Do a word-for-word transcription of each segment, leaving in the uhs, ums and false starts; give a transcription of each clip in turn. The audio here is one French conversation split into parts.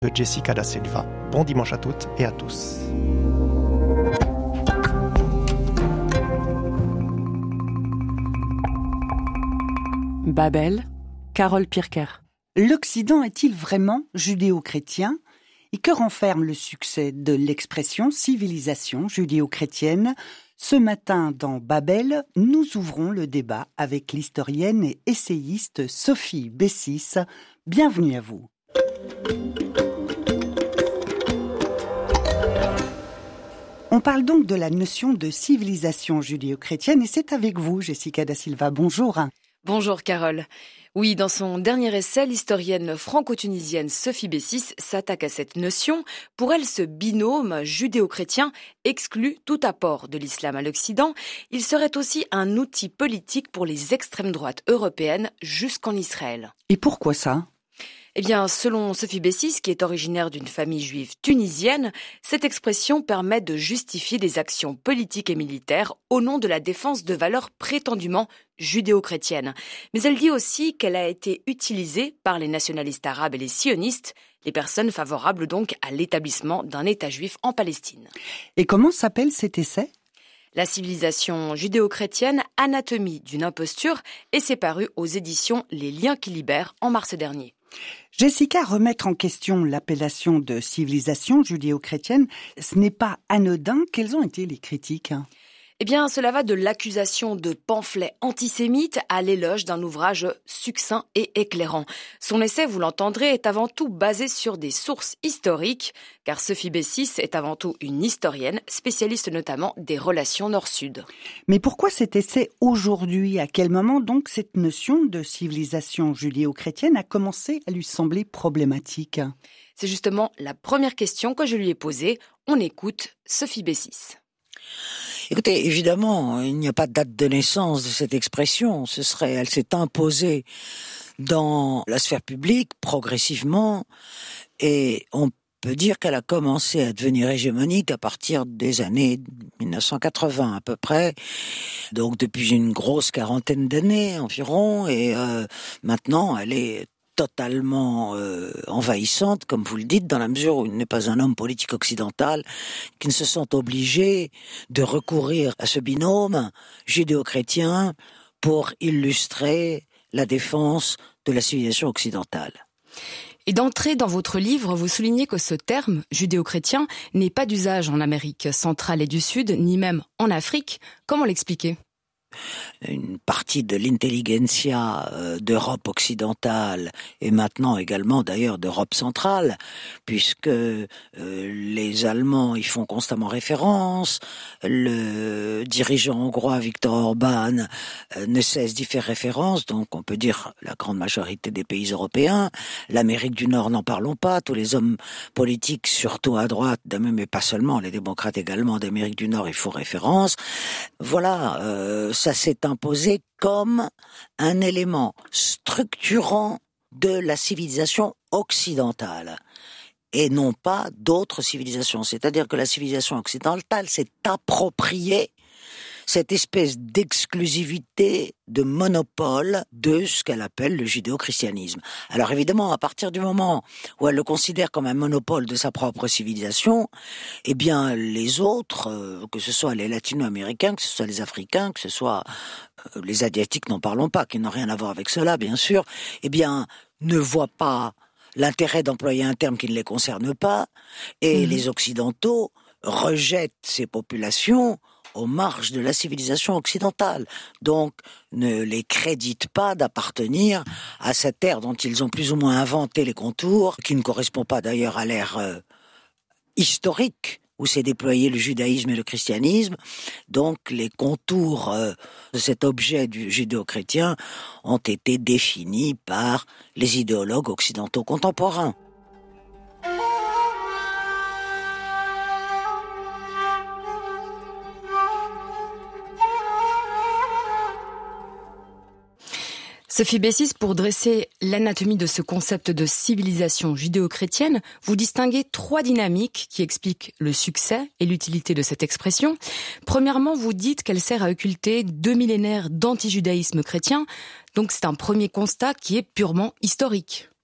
de Jessica da Silva. Bon dimanche à toutes et à tous. Babel, Carole Pirker. L'Occident est-il vraiment judéo-chrétien ? Et que renferme le succès de l'expression civilisation judéo-chrétienne ? Ce matin, dans Babel, nous ouvrons le débat avec l'historienne et essayiste Sophie Bessis. Bienvenue à vous. On parle donc de la notion de civilisation judéo-chrétienne et c'est avec vous, Jessica da Silva. Bonjour. Bonjour Carole. Oui, dans son dernier essai, l'historienne franco-tunisienne Sophie Bessis s'attaque à cette notion. Pour elle, ce binôme judéo-chrétien exclut tout apport de l'islam à l'Occident. Il serait aussi un outil politique pour les extrêmes droites européennes jusqu'en Israël. Et pourquoi ça ? Eh bien, selon Sophie Bessis, qui est originaire d'une famille juive tunisienne, cette expression permet de justifier des actions politiques et militaires au nom de la défense de valeurs prétendument judéo-chrétiennes. Mais elle dit aussi qu'elle a été utilisée par les nationalistes arabes et les sionistes, les personnes favorables donc à l'établissement d'un État juif en Palestine. Et comment s'appelle cet essai ? La civilisation judéo-chrétienne, anatomie d'une imposture, et c'est paru aux éditions Les Liens qui libèrent en mars dernier. Jessica, remettre en question l'appellation de civilisation judéo-chrétienne, ce n'est pas anodin. Quelles ont été les critiques ? Eh bien, cela va de l'accusation de pamphlet antisémite à l'éloge d'un ouvrage succinct et éclairant. Son essai, vous l'entendrez, est avant tout basé sur des sources historiques, car Sophie Bessis est avant tout une historienne, spécialiste notamment des relations nord-sud. Mais pourquoi cet essai aujourd'hui ? À quel moment donc cette notion de civilisation judéo-chrétienne a commencé à lui sembler problématique ? C'est justement la première question que je lui ai posée. On écoute Sophie Bessis. Écoutez, évidemment, il n'y a pas de date de naissance de cette expression. Ce serait, elle s'est imposée dans la sphère publique progressivement, et on peut dire qu'elle a commencé à devenir hégémonique à partir des années dix-neuf cent quatre-vingts à peu près. Donc depuis une grosse quarantaine d'années environ, et euh, maintenant elle est totalement euh, envahissante, comme vous le dites, dans la mesure où il n'est pas un homme politique occidental qui ne se sent obligé de recourir à ce binôme judéo-chrétien pour illustrer la défense de la civilisation occidentale. Et d'entrée dans votre livre, vous soulignez que ce terme, judéo-chrétien, n'est pas d'usage en Amérique centrale et du Sud, ni même en Afrique. Comment l'expliquer ? Une partie de l'intelligentsia euh, d'Europe occidentale et maintenant également d'ailleurs d'Europe centrale, puisque euh, les Allemands y font constamment référence, le dirigeant hongrois Viktor Orban euh, ne cesse d'y faire référence, donc on peut dire la grande majorité des pays européens, l'Amérique du Nord n'en parlons pas, tous les hommes politiques, surtout à droite, mais pas seulement, les démocrates également d'Amérique du Nord y font référence. Voilà, euh, ça s'est imposé comme un élément structurant de la civilisation occidentale et non pas d'autres civilisations. C'est-à-dire que la civilisation occidentale s'est appropriée cette espèce d'exclusivité, de monopole de ce qu'elle appelle le judéo-christianisme. Alors évidemment, à partir du moment où elle le considère comme un monopole de sa propre civilisation, eh bien les autres, euh, que ce soit les latino-américains, que ce soit les africains, que ce soit euh, les asiatiques, n'en parlons pas, qui n'ont rien à voir avec cela, bien sûr, eh bien ne voient pas l'intérêt d'employer un terme qui ne les concerne pas, et mmh. les occidentaux rejettent ces populations aux marges de la civilisation occidentale. Donc, ne les crédite pas d'appartenir à cette ère dont ils ont plus ou moins inventé les contours, qui ne correspond pas d'ailleurs à l'ère euh, historique où s'est déployé le judaïsme et le christianisme. Donc, les contours euh, de cet objet du judéo-chrétien ont été définis par les idéologues occidentaux contemporains. Sophie Bessis, pour dresser l'anatomie de ce concept de civilisation judéo-chrétienne, vous distinguez trois dynamiques qui expliquent le succès et l'utilité de cette expression. Premièrement, vous dites qu'elle sert à occulter deux millénaires d'antijudaïsme chrétien, donc c'est un premier constat qui est purement historique.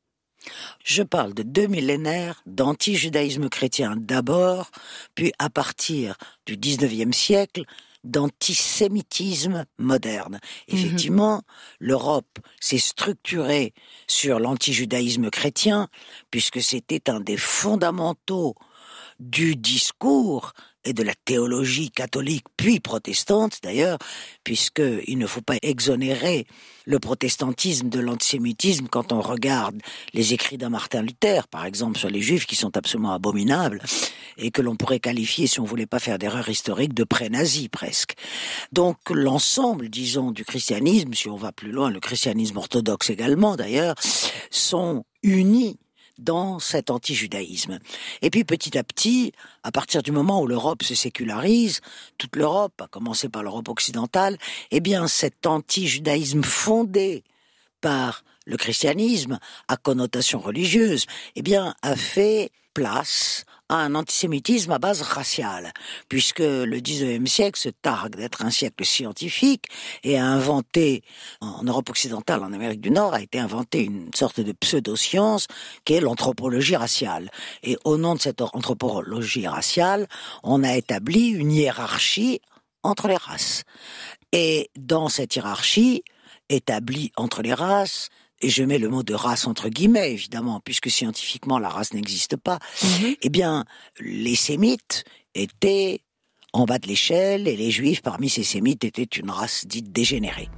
Je parle de deux millénaires d'anti-judaïsme chrétien d'abord, puis à partir du dix-neuvième siècle, d'antisémitisme moderne. Effectivement, mmh. l'Europe s'est structurée sur l'antijudaïsme chrétien, puisque c'était un des fondamentaux du discours et de la théologie catholique, puis protestante d'ailleurs, puisqu'il ne faut pas exonérer le protestantisme de l'antisémitisme quand on regarde les écrits d'un Martin Luther, par exemple, sur les Juifs, qui sont absolument abominables, et que l'on pourrait qualifier, si on voulait pas faire d'erreur historique, de pré-nazi presque. Donc l'ensemble, disons, du christianisme, si on va plus loin, le christianisme orthodoxe également d'ailleurs, sont unis dans cet anti-judaïsme. Et puis petit à petit, à partir du moment où l'Europe se sécularise, toute l'Europe, à commencer par l'Europe occidentale, eh bien cet anti-judaïsme fondé par le christianisme, à connotation religieuse, eh bien a fait place à un antisémitisme à base raciale, puisque le dix-neuvième siècle se targue d'être un siècle scientifique et a inventé, en Europe occidentale, en Amérique du Nord, a été inventé une sorte de pseudo-science qui est l'anthropologie raciale. Et au nom de cette anthropologie raciale, on a établi une hiérarchie entre les races. Et dans cette hiérarchie, établie entre les races, et je mets le mot de race entre guillemets, évidemment, puisque scientifiquement la race n'existe pas, mmh. eh bien, les sémites étaient en bas de l'échelle, et les juifs, parmi ces sémites, étaient une race dite dégénérée.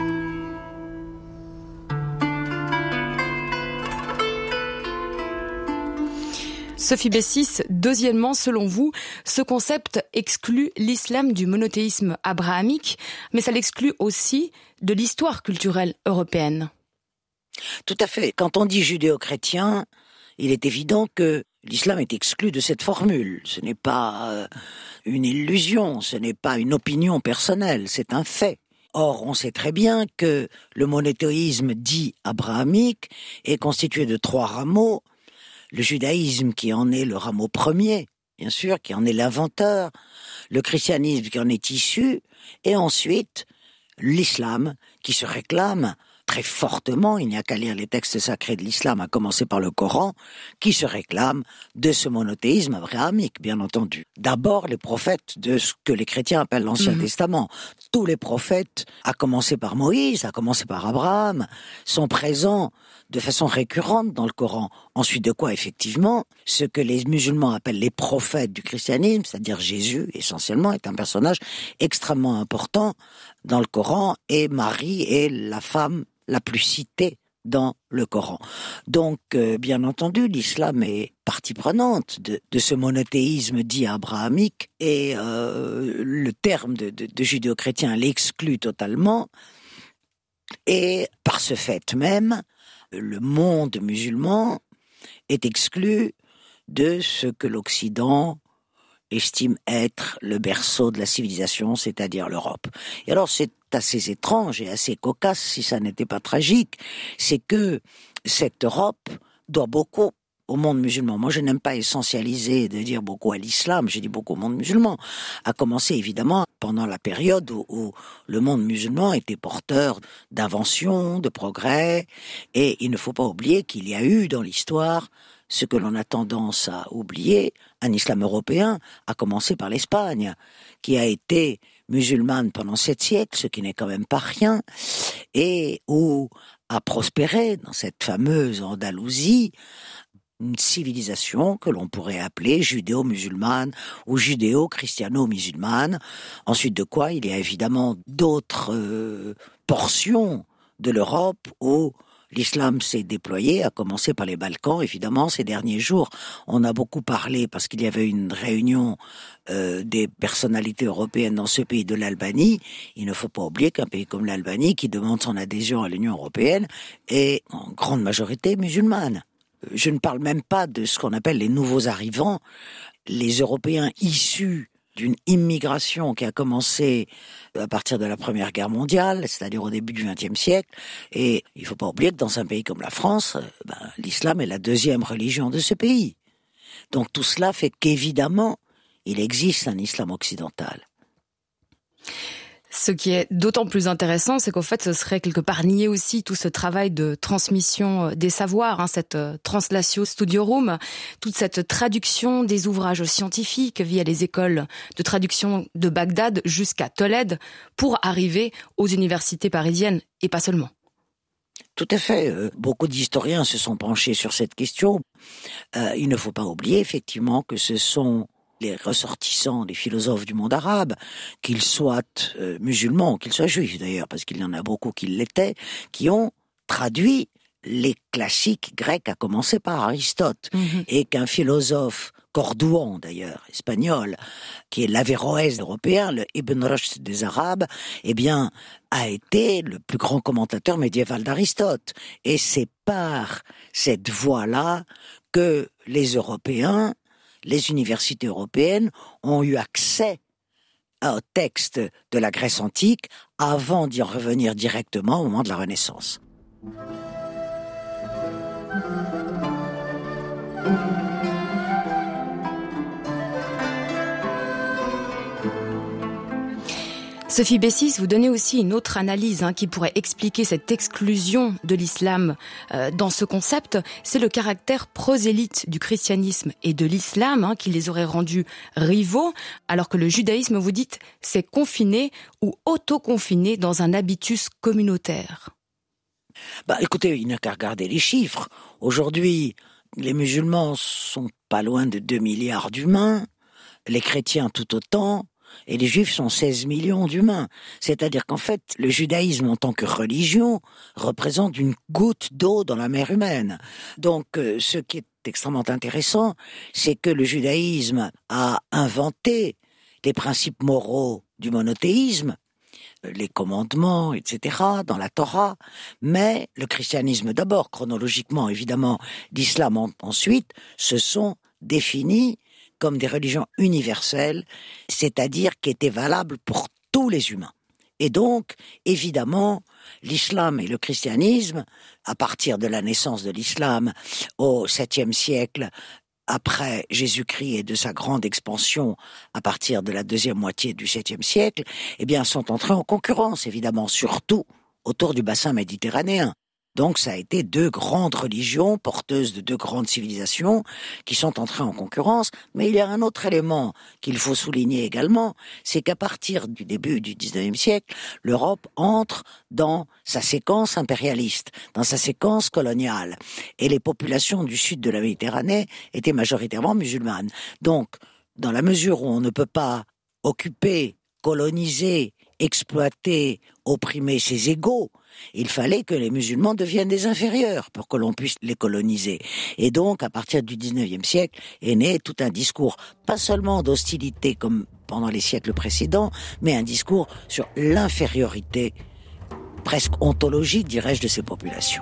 Sophie Bessis, deuxièmement, selon vous, ce concept exclut l'islam du monothéisme abrahamique, mais ça l'exclut aussi de l'histoire culturelle européenne. Tout à fait. Quand on dit judéo-chrétien, il est évident que l'islam est exclu de cette formule. Ce n'est pas euh, une illusion, ce n'est pas une opinion personnelle, c'est un fait. Or, on sait très bien que le monothéisme dit abrahamique est constitué de trois rameaux. Le judaïsme qui en est le rameau premier, bien sûr, qui en est l'inventeur, le christianisme qui en est issu, et ensuite l'islam qui se réclame très fortement, il n'y a qu'à lire les textes sacrés de l'islam, à commencer par le Coran, qui se réclame de ce monothéisme abrahamique, bien entendu. D'abord, les prophètes de ce que les chrétiens appellent l'Ancien mmh. Testament. Tous les prophètes, à commencer par Moïse, à commencer par Abraham, sont présents de façon récurrente dans le Coran. Ensuite de quoi, effectivement, ce que les musulmans appellent les prophètes du christianisme, c'est-à-dire Jésus, essentiellement, est un personnage extrêmement important dans le Coran, et Marie est la femme la plus citée dans le Coran. Donc, euh, bien entendu, l'islam est partie prenante de, de ce monothéisme dit abrahamique, et euh, le terme de, de, de judéo-chrétien l'exclut totalement, et par ce fait même, le monde musulman est exclu de ce que l'Occident estime être le berceau de la civilisation, c'est-à-dire l'Europe. Et alors c'est assez étrange et assez cocasse, si ça n'était pas tragique, c'est que cette Europe doit beaucoup au monde musulman. Moi, je n'aime pas essentialiser de dire beaucoup à l'islam, je dis beaucoup au monde musulman, à commencer évidemment pendant la période où, où le monde musulman était porteur d'inventions, de progrès, et il ne faut pas oublier qu'il y a eu dans l'histoire ce que l'on a tendance à oublier, un islam européen, à commencer par l'Espagne, qui a été musulmane pendant sept siècles, ce qui n'est quand même pas rien, et où a prospéré dans cette fameuse Andalousie une civilisation que l'on pourrait appeler judéo-musulmane ou judéo-christiano-musulmane. Ensuite de quoi, il y a évidemment d'autres euh, portions de l'Europe où l'islam s'est déployé, à commencer par les Balkans, évidemment. Ces derniers jours, on a beaucoup parlé, parce qu'il y avait une réunion euh, des personnalités européennes dans ce pays de l'Albanie. Il ne faut pas oublier qu'un pays comme l'Albanie, qui demande son adhésion à l'Union européenne, est en grande majorité musulmane. Je ne parle même pas de ce qu'on appelle les nouveaux arrivants, les Européens issus d'une immigration qui a commencé à partir de la Première Guerre mondiale, c'est-à-dire au début du vingtième siècle. Et il ne faut pas oublier que dans un pays comme la France, ben, l'islam est la deuxième religion de ce pays. Donc tout cela fait qu'évidemment, il existe un islam occidental. Ce qui est d'autant plus intéressant, c'est qu'au fait, ce serait quelque part nier aussi tout ce travail de transmission des savoirs, hein, cette translatio studiorum, toute cette traduction des ouvrages scientifiques via les écoles de traduction de Bagdad jusqu'à Tolède pour arriver aux universités parisiennes et pas seulement. Tout à fait. Beaucoup d'historiens se sont penchés sur cette question. Euh, il ne faut pas oublier effectivement que ce sont les ressortissants des philosophes du monde arabe, qu'ils soient euh, musulmans, qu'ils soient juifs d'ailleurs, parce qu'il y en a beaucoup qui l'étaient, qui ont traduit les classiques grecs, à commencer par Aristote, mmh. et qu'un philosophe cordouan d'ailleurs, espagnol, qui est l'Averroès européen, le Ibn Rushd des Arabes, eh bien, a été le plus grand commentateur médiéval d'Aristote. Et c'est par cette voie-là que les Européens, les universités européennes ont eu accès aux textes de la Grèce antique avant d'y revenir directement au moment de la Renaissance. Sophie Bessis, vous donnez aussi une autre analyse hein, qui pourrait expliquer cette exclusion de l'islam euh, dans ce concept. C'est le caractère prosélyte du christianisme et de l'islam hein, qui les aurait rendus rivaux, alors que le judaïsme, vous dites, s'est confiné ou auto-confiné dans un habitus communautaire. Bah, écoutez, il n'y a qu'à regarder les chiffres. Aujourd'hui, les musulmans sont pas loin de deux milliards d'humains, les chrétiens tout autant, et les juifs sont seize millions d'humains. C'est-à-dire qu'en fait, le judaïsme en tant que religion représente une goutte d'eau dans la mer humaine. Donc, euh, ce qui est extrêmement intéressant, c'est que le judaïsme a inventé les principes moraux du monothéisme, les commandements, et cetera, dans la Torah, mais le christianisme d'abord, chronologiquement évidemment, l'islam en, ensuite, se sont définis comme des religions universelles, c'est-à-dire qui étaient valables pour tous les humains. Et donc, évidemment, l'islam et le christianisme, à partir de la naissance de l'islam au septième siècle, après Jésus-Christ et de sa grande expansion à partir de la deuxième moitié du septième siècle, eh bien, sont entrés en concurrence, évidemment, surtout autour du bassin méditerranéen. Donc ça a été deux grandes religions porteuses de deux grandes civilisations qui sont entrées en concurrence. Mais il y a un autre élément qu'il faut souligner également, c'est qu'à partir du début du dix-neuvième siècle, l'Europe entre dans sa séquence impérialiste, dans sa séquence coloniale. Et les populations du sud de la Méditerranée étaient majoritairement musulmanes. Donc, dans la mesure où on ne peut pas occuper, coloniser, exploiter, opprimer ses égaux, il fallait que les musulmans deviennent des inférieurs pour que l'on puisse les coloniser. Et donc, à partir du dix-neuvième siècle, est né tout un discours, pas seulement d'hostilité comme pendant les siècles précédents, mais un discours sur l'infériorité, presque ontologique, dirais-je, de ces populations.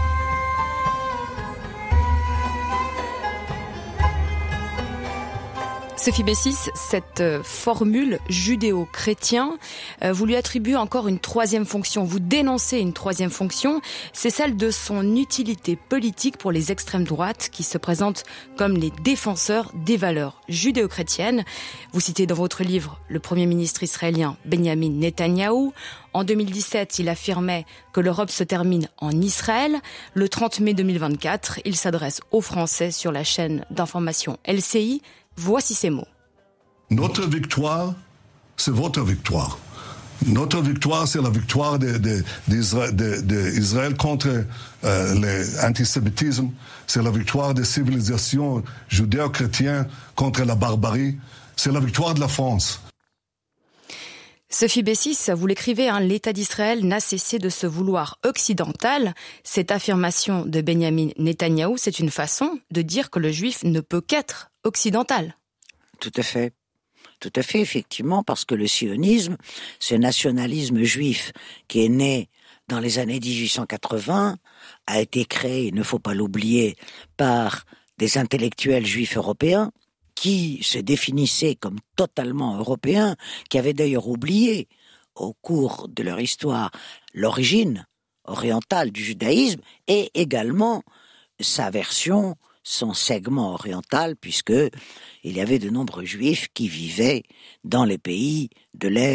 Sophie Bessis, cette formule judéo-chrétien, vous lui attribuez encore une troisième fonction. Vous dénoncez une troisième fonction, c'est celle de son utilité politique pour les extrêmes droites qui se présentent comme les défenseurs des valeurs judéo-chrétiennes. Vous citez dans votre livre le Premier ministre israélien Benjamin Netanyahou. En deux mille dix-sept, il affirmait que l'Europe se termine en Israël. Le trente mai deux mille vingt-quatre, il s'adresse aux Français sur la chaîne d'information L C I. Voici ces mots. Notre victoire, c'est votre victoire. Notre victoire, c'est la victoire de, de, d'Israël, de, d'Israël contre euh, l'antisémitisme. C'est la victoire des civilisations judéo-chrétiennes contre la barbarie. C'est la victoire de la France. Sophie Bessis, vous l'écrivez, hein, l'État d'Israël n'a cessé de se vouloir occidental. Cette affirmation de Benjamin Netanyahou, c'est une façon de dire que le juif ne peut qu'être occidental. Tout à fait. Tout à fait, effectivement, parce que le sionisme, ce nationalisme juif qui est né dans les années dix-huit cent quatre-vingts, a été créé, il ne faut pas l'oublier, par des intellectuels juifs européens qui se définissaient comme totalement européens, qui avaient d'ailleurs oublié, au cours de leur histoire, l'origine orientale du judaïsme et également sa version, son segment oriental, puisque il y avait de nombreux juifs qui vivaient dans les pays de l'ère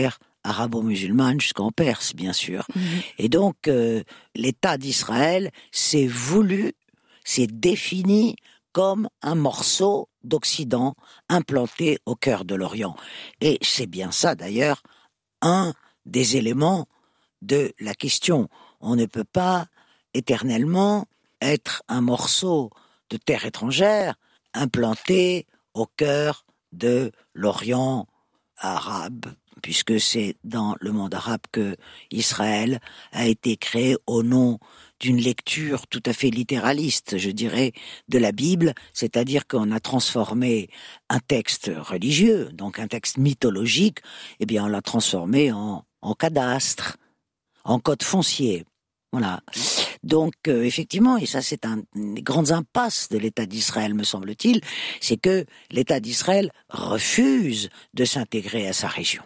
arabo-musulmane jusqu'en Perse, bien sûr. Mmh. Et donc, euh, l'État d'Israël s'est voulu, s'est défini comme un morceau d'Occident implanté au cœur de l'Orient. Et c'est bien ça, d'ailleurs, un des éléments de la question. On ne peut pas éternellement être un morceau de terre étrangère implanté au cœur de l'Orient arabe, puisque c'est dans le monde arabe que Israël a été créé au nom d'une lecture tout à fait littéraliste, je dirais, de la Bible, c'est-à-dire qu'on a transformé un texte religieux, donc un texte mythologique, eh bien on l'a transformé en, en cadastre, en code foncier. Voilà. Donc, euh, effectivement, et ça c'est un, une des grandes impasses de l'État d'Israël, me semble-t-il, c'est que l'État d'Israël refuse de s'intégrer à sa région.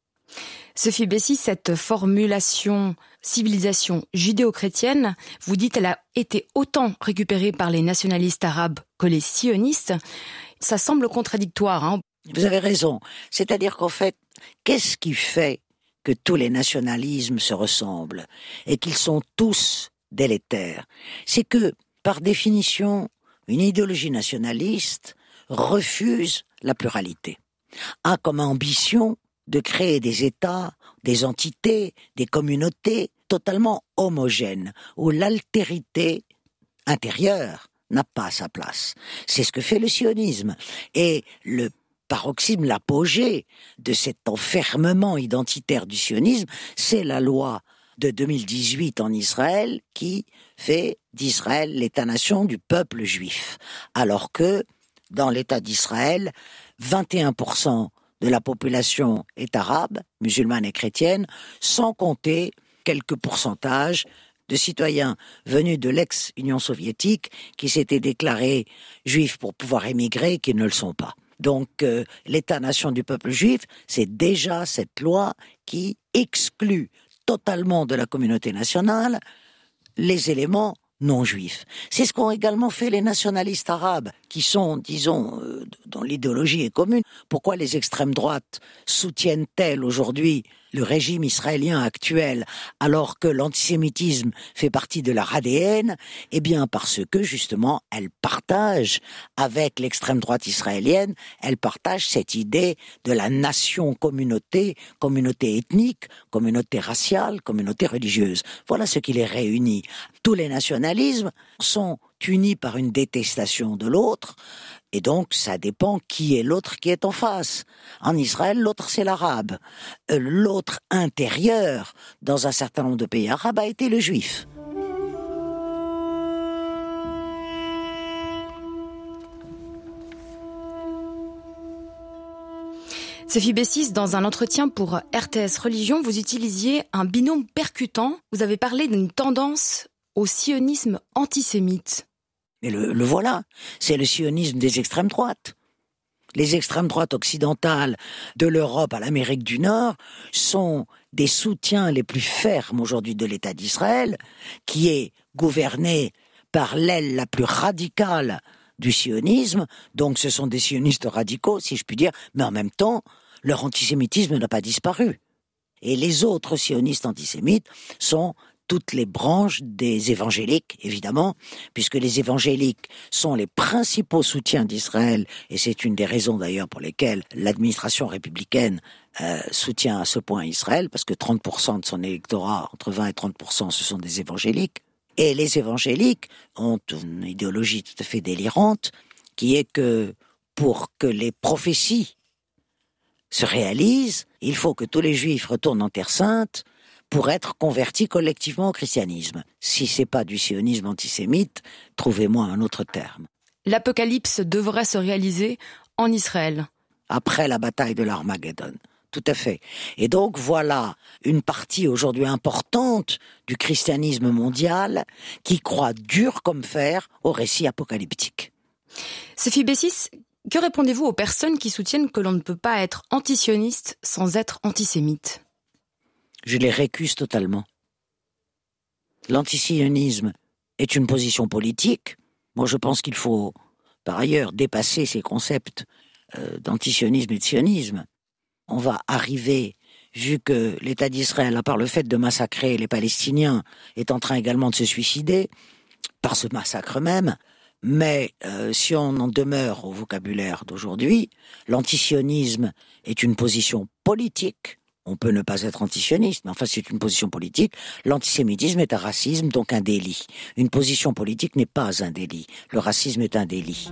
Sophie Bessy, cette formulation civilisation judéo-chrétienne, vous dites elle a été autant récupérée par les nationalistes arabes que les sionistes. Ça semble contradictoire, hein. Vous avez raison. C'est-à-dire qu'en fait, qu'est-ce qui fait que tous les nationalismes se ressemblent et qu'ils sont tous délétères? C'est que, par définition, une idéologie nationaliste refuse la pluralité, a comme ambition de créer des États, des entités, des communautés totalement homogènes, où l'altérité intérieure n'a pas sa place. C'est ce que fait le sionisme. Et le paroxysme, l'apogée de cet enfermement identitaire du sionisme, c'est la loi de deux mille dix-huit en Israël qui fait d'Israël l'État-nation du peuple juif. Alors que, dans l'État d'Israël, vingt et un pour cent de la population est arabe, musulmane et chrétienne, sans compter quelques pourcentages de citoyens venus de l'ex-Union soviétique qui s'étaient déclarés juifs pour pouvoir émigrer et qui ne le sont pas. Donc euh, l'État-nation du peuple juif, c'est déjà cette loi qui exclut totalement de la communauté nationale les éléments non juifs. C'est ce qu'ont également fait les nationalistes arabes, qui sont, disons, euh, dont l'idéologie est commune. Pourquoi les extrêmes droites soutiennent-elles aujourd'hui le régime israélien actuel, alors que l'antisémitisme fait partie de leur A D N? Eh bien, parce que, justement, elles partagent, avec l'extrême droite israélienne, elles partagent cette idée de la nation-communauté, communauté ethnique, communauté raciale, communauté religieuse. Voilà ce qui les réunit. Tous les nationalismes sont unis par une détestation de l'autre, et donc ça dépend qui est l'autre qui est en face. En Israël, l'autre c'est l'arabe. L'autre intérieur, dans un certain nombre de pays arabes, a été le juif. Sophie Bessis, dans un entretien pour R T S Religion, vous utilisiez un binôme percutant. Vous avez parlé d'une tendance au sionisme antisémite. Et le, le voilà, c'est le sionisme des extrêmes droites. Les extrêmes droites occidentales, de l'Europe à l'Amérique du Nord, sont des soutiens les plus fermes aujourd'hui de l'État d'Israël, qui est gouverné par l'aile la plus radicale du sionisme. Donc ce sont des sionistes radicaux, si je puis dire, mais en même temps, leur antisémitisme n'a pas disparu. Et les autres sionistes antisémites sont toutes les branches des évangéliques, évidemment, puisque les évangéliques sont les principaux soutiens d'Israël, et c'est une des raisons d'ailleurs pour lesquelles l'administration républicaine euh, soutient à ce point Israël, parce que trente pour cent de son électorat, entre vingt et trente pour cent, ce sont des évangéliques. Et les évangéliques ont une idéologie tout à fait délirante, qui est que pour que les prophéties se réalisent, il faut que tous les juifs retournent en Terre Sainte, pour être convertis collectivement au christianisme. Si c'est pas du sionisme antisémite, trouvez-moi un autre terme. L'apocalypse devrait se réaliser en Israël. Après la bataille de l'Armageddon. Tout à fait. Et donc voilà une partie aujourd'hui importante du christianisme mondial qui croit dur comme fer au récit apocalyptique. Sophie Bessis, que répondez-vous aux personnes qui soutiennent que l'on ne peut pas être antisioniste sans être antisémite ? Je les récuse totalement. L'antisionisme est une position politique. Moi, je pense qu'il faut, par ailleurs, dépasser ces concepts euh, d'antisionisme et de sionisme. On va arriver vu que l'État d'Israël, à part le fait de massacrer les Palestiniens, est en train également de se suicider, par ce massacre même. Mais euh, si on en demeure au vocabulaire d'aujourd'hui, l'antisionisme est une position politique. On peut ne pas être antisioniste, mais enfin c'est une position politique. L'antisémitisme est un racisme, donc un délit. Une position politique n'est pas un délit. Le racisme est un délit.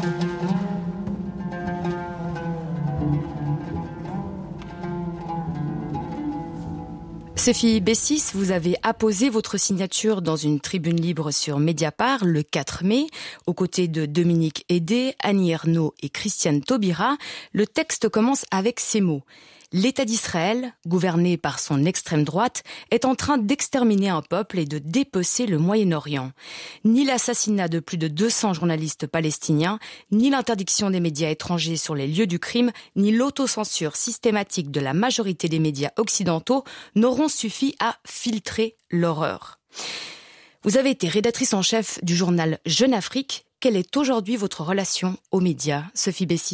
Sophie Bessis, vous avez apposé votre signature dans une tribune libre sur Mediapart le quatre mai, aux côtés de Dominique Hédé, Annie Ernaux et Christiane Taubira. Le texte commence avec ces mots. L'État d'Israël, gouverné par son extrême droite, est en train d'exterminer un peuple et de dépecer le Moyen-Orient. Ni l'assassinat de plus de deux cents journalistes palestiniens, ni l'interdiction des médias étrangers sur les lieux du crime, ni l'autocensure systématique de la majorité des médias occidentaux n'auront suffi à filtrer l'horreur. Vous avez été rédactrice en chef du journal Jeune Afrique. Quelle est aujourd'hui votre relation aux médias, Sophie Bessis ?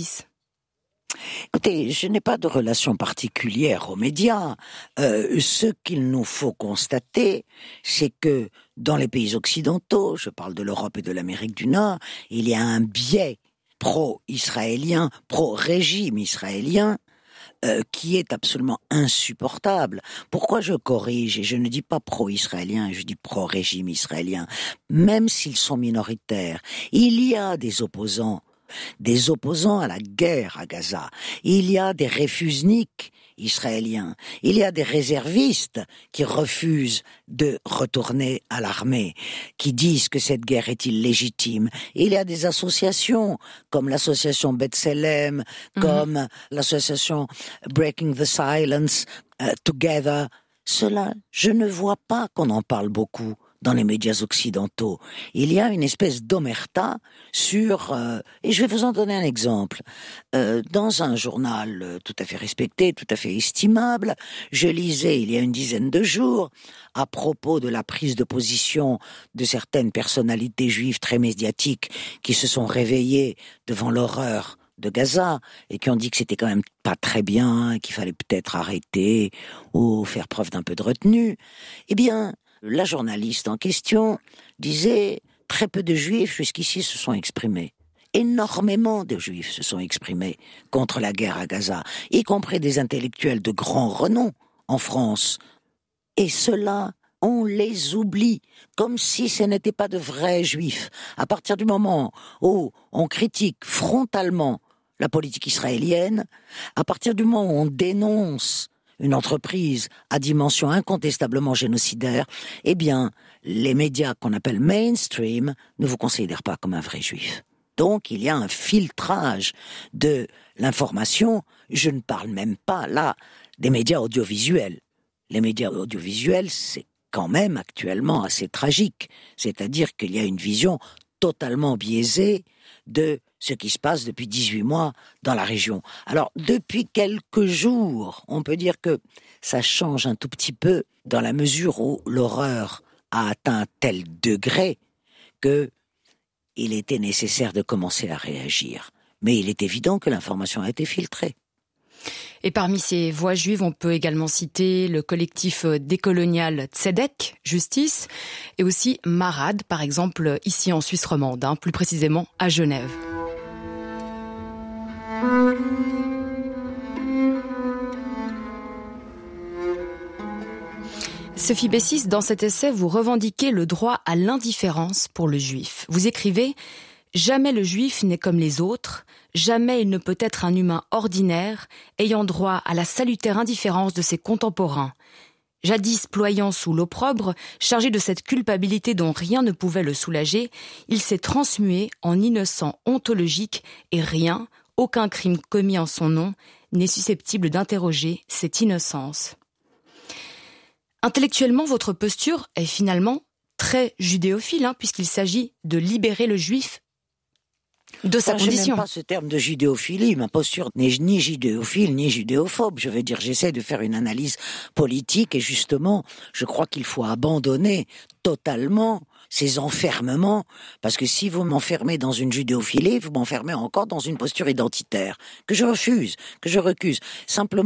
Écoutez, je n'ai pas de relation particulière aux médias. Euh, ce qu'il nous faut constater, c'est que dans les pays occidentaux, je parle de l'Europe et de l'Amérique du Nord, il y a un biais pro-israélien, pro-régime israélien, euh, qui est absolument insupportable. Pourquoi je corrige, et je ne dis pas pro-israélien, je dis pro-régime israélien, même s'ils sont minoritaires, il y a des opposants des opposants à la guerre à Gaza. Il y a des réfusniks israéliens. Il y a des réservistes qui refusent de retourner à l'armée, qui disent que cette guerre est illégitime. Il y a des associations comme l'association B'Tselem, mmh. comme l'association Breaking the Silence, uh, Together. Cela, je ne vois pas qu'on en parle beaucoup dans les médias occidentaux. Il y a une espèce d'omerta sur... Euh, et je vais vous en donner un exemple. Euh, dans un journal euh, tout à fait respecté, tout à fait estimable, je lisais il y a une dizaine de jours, à propos de la prise de position de certaines personnalités juives très médiatiques qui se sont réveillées devant l'horreur de Gaza et qui ont dit que c'était quand même pas très bien, qu'il fallait peut-être arrêter ou faire preuve d'un peu de retenue. Eh bien, la journaliste en question disait « Très peu de juifs jusqu'ici se sont exprimés. Énormément de juifs se sont exprimés contre la guerre à Gaza, y compris des intellectuels de grand renom en France. Et cela, on les oublie, comme si ce n'étaient pas de vrais juifs. À partir du moment où on critique frontalement la politique israélienne, à partir du moment où on dénonce une entreprise à dimension incontestablement génocidaire, eh bien, les médias qu'on appelle mainstream ne vous considèrent pas comme un vrai juif. Donc, il y a un filtrage de l'information. Je ne parle même pas, là, des médias audiovisuels. Les médias audiovisuels, c'est quand même actuellement assez tragique. C'est-à-dire qu'il y a une vision totalement biaisée de ce qui se passe depuis dix-huit mois dans la région. Alors, depuis quelques jours, on peut dire que ça change un tout petit peu dans la mesure où l'horreur a atteint un tel degré que il était nécessaire de commencer à réagir. Mais il est évident que l'information a été filtrée. Et parmi ces voix juives, on peut également citer le collectif décolonial Tzedek, Justice, et aussi Marad, par exemple, ici en Suisse romande, hein, plus précisément à Genève. Sophie Bessis, dans cet essai, vous revendiquez le droit à l'indifférence pour le juif. Vous écrivez « Jamais le juif n'est comme les autres, jamais il ne peut être un humain ordinaire, ayant droit à la salutaire indifférence de ses contemporains. Jadis ployant sous l'opprobre, chargé de cette culpabilité dont rien ne pouvait le soulager, il s'est transmué en innocent ontologique et rien, aucun crime commis en son nom, n'est susceptible d'interroger cette innocence. » Intellectuellement, votre posture est finalement très judéophile, hein, puisqu'il s'agit de libérer le juif de sa Moi, condition. Je n'aime pas ce terme de judéophilie. Ma posture n'est ni judéophile ni judéophobe. Je veux dire, j'essaie de faire une analyse politique et justement, je crois qu'il faut abandonner totalement ces enfermements, parce que si vous m'enfermez dans une judéophilie, vous m'enfermez encore dans une posture identitaire, que je refuse, que je recuse. Simplement,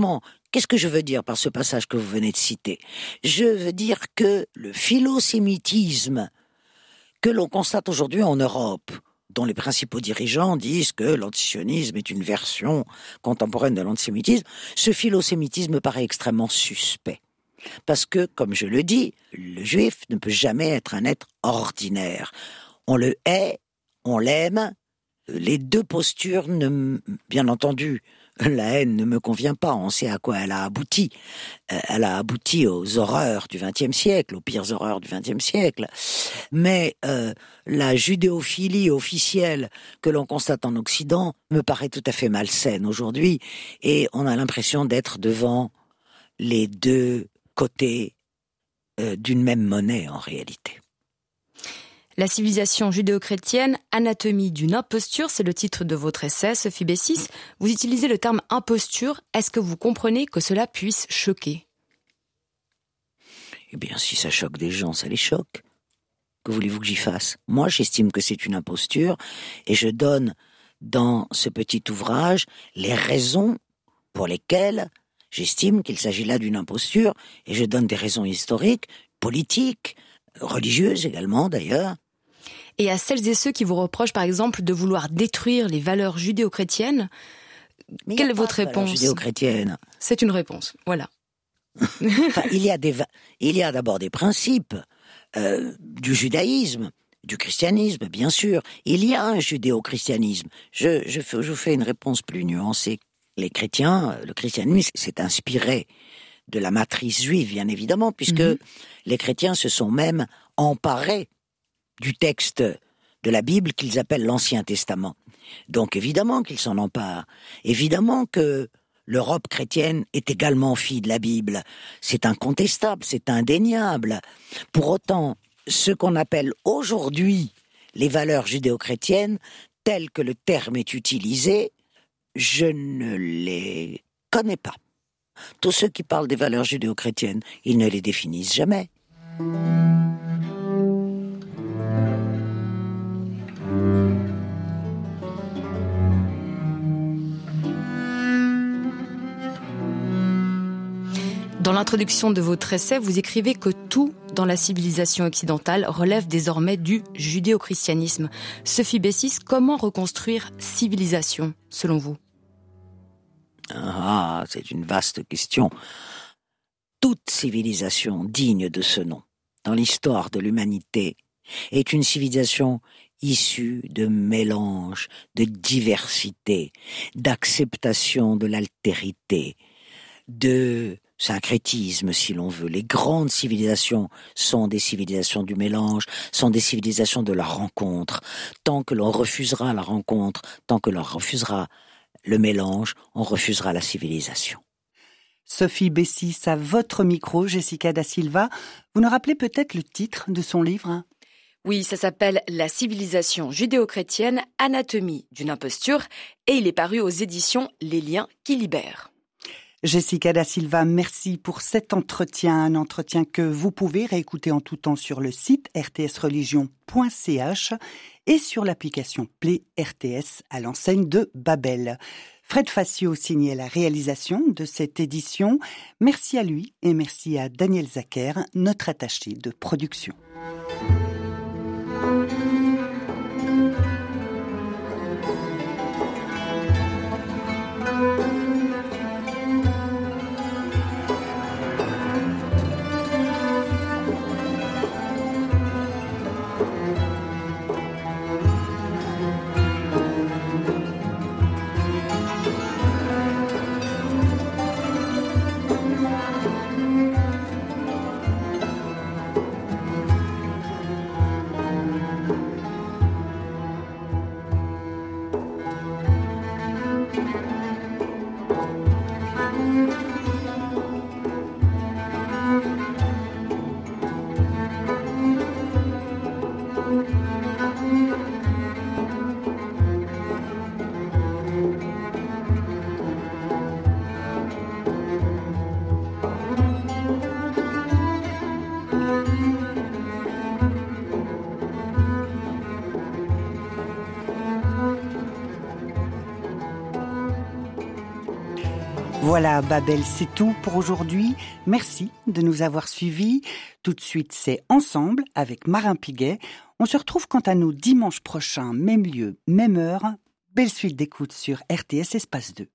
Qu'est-ce que je veux dire par ce passage que vous venez de citer? Je veux dire que le philosémitisme que l'on constate aujourd'hui en Europe, dont les principaux dirigeants disent que l'antisionisme est une version contemporaine de l'antisémitisme, ce philosémitisme me paraît extrêmement suspect. Parce que, comme je le dis, le juif ne peut jamais être un être ordinaire. On le hait, on l'aime, les deux postures, ne, bien entendu, la haine ne me convient pas, on sait à quoi elle a abouti. Elle a abouti aux horreurs du vingtième siècle, aux pires horreurs du vingtième siècle. Mais euh, la judéophilie officielle que l'on constate en Occident me paraît tout à fait malsaine aujourd'hui, et on a l'impression d'être devant les deux côtés euh, d'une même monnaie en réalité. La civilisation judéo-chrétienne, anatomie d'une imposture, c'est le titre de votre essai, Sophie Bessis. Vous utilisez le terme imposture. Est-ce que vous comprenez que cela puisse choquer? Eh bien, si ça choque des gens, ça les choque. Que voulez-vous que j'y fasse? Moi, j'estime que c'est une imposture, et je donne dans ce petit ouvrage les raisons pour lesquelles j'estime qu'il s'agit là d'une imposture, et je donne des raisons historiques, politiques, religieuses également d'ailleurs. Et à celles et ceux qui vous reprochent par exemple de vouloir détruire les valeurs judéo-chrétiennes, Mais quelle est votre réponse? Judéo-chrétienne. C'est une réponse, voilà. Enfin, il y a des, il y a d'abord des principes euh, du judaïsme, du christianisme, bien sûr. Il y a un judéo-christianisme. Je, je, je vous fais une réponse plus nuancée. Les chrétiens, le christianisme s'est inspiré de la matrice juive, bien évidemment, puisque mmh. les chrétiens se sont même emparés du texte de la Bible qu'ils appellent l'Ancien Testament. Donc évidemment qu'ils s'en emparent. Évidemment que l'Europe chrétienne est également fille de la Bible. C'est incontestable, c'est indéniable. Pour autant, ce qu'on appelle aujourd'hui les valeurs judéo-chrétiennes, telles que le terme est utilisé, je ne les connais pas. Tous ceux qui parlent des valeurs judéo-chrétiennes, ils ne les définissent jamais. Dans l'introduction de votre essai, vous écrivez que tout dans la civilisation occidentale relève désormais du judéo-christianisme. Sophie Bessis, comment reconstruire civilisation, selon vous? Ah, c'est une vaste question. Toute civilisation digne de ce nom, dans l'histoire de l'humanité, est une civilisation issue de mélange, de diversité, d'acceptation de l'altérité, de syncrétisme, si l'on veut. Les grandes civilisations sont des civilisations du mélange, sont des civilisations de la rencontre. Tant que l'on refusera la rencontre, tant que l'on refusera le mélange, on refusera la civilisation. Sophie Bessis, à votre micro, Jessica da Silva. Vous nous rappelez peut-être le titre de son livre? Oui, ça s'appelle « La civilisation judéo-chrétienne, anatomie d'une imposture » et il est paru aux éditions Les Liens qui libèrent. Jessica da Silva, merci pour cet entretien, un entretien que vous pouvez réécouter en tout temps sur le site r t s religion point c h et sur l'application Play R T S à l'enseigne de Babel. Fred Facio signait la réalisation de cette édition. Merci à lui et merci à Daniel Zacher, notre attaché de production. Voilà, Babel, c'est tout pour aujourd'hui. Merci de nous avoir suivis. Tout de suite, c'est Ensemble avec Marin Piguet. On se retrouve quant à nous dimanche prochain, même lieu, même heure. Belle suite d'écoute sur R T S Espace deux.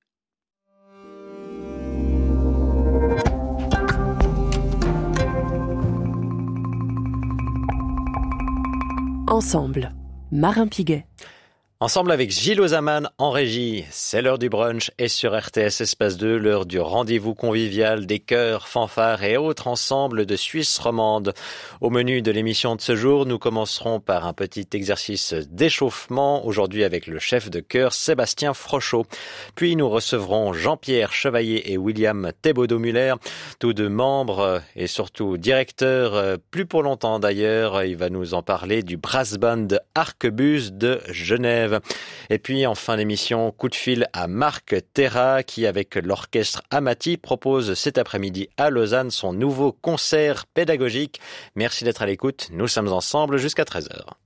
Ensemble, Marin Piguet. Ensemble avec Gilles Ozaman en régie, c'est l'heure du brunch et sur R T S Espace deux, l'heure du rendez-vous convivial des chœurs, fanfares et autres ensembles de Suisse romande. Au menu de l'émission de ce jour, nous commencerons par un petit exercice d'échauffement, aujourd'hui avec le chef de chœur Sébastien Frochot. Puis nous recevrons Jean-Pierre Chevalier et William Thébaudeau-Muller, tous deux membres et surtout directeurs, plus pour longtemps d'ailleurs. Il va nous en parler du brass band Arquebuse de Genève. Et puis en fin d'émission, coup de fil à Marc Terra qui, avec l'orchestre Amati, propose cet après-midi à Lausanne son nouveau concert pédagogique. Merci d'être à l'écoute, nous sommes ensemble jusqu'à treize heures.